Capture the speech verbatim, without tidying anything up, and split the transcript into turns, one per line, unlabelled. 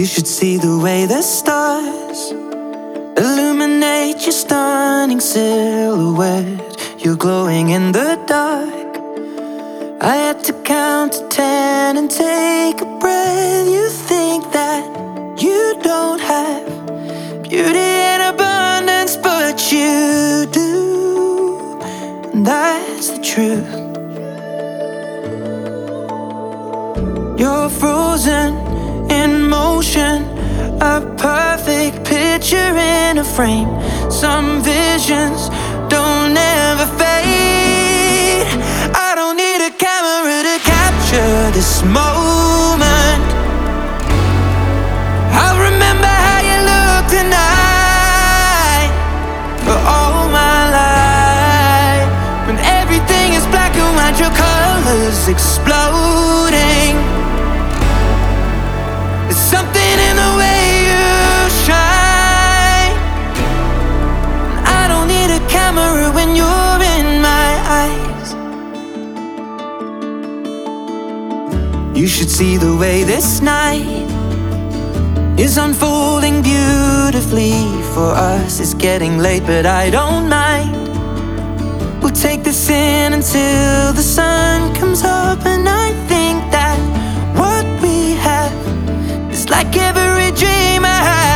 You should see the way the stars illuminate your stunning silhouette. You're glowing in the dark. I had to count to ten and take a breath. You think that you don't have beauty in abundance, but you do, and that's the truth. You're frozen in motion, a perfect picture in a frame. Some visions don't ever fade. I don't need a camera to capture this moment. I'll remember how you look tonight for all my life. When everything is black and white, your colors exploding. There's something in the way you shine. I don't need a camera when you're in my eyes. You should see the way this night is unfolding beautifully for us. It's getting late, but I don't mind. We'll take this in until the sun comes up. And I think that what we have is like every dream I had.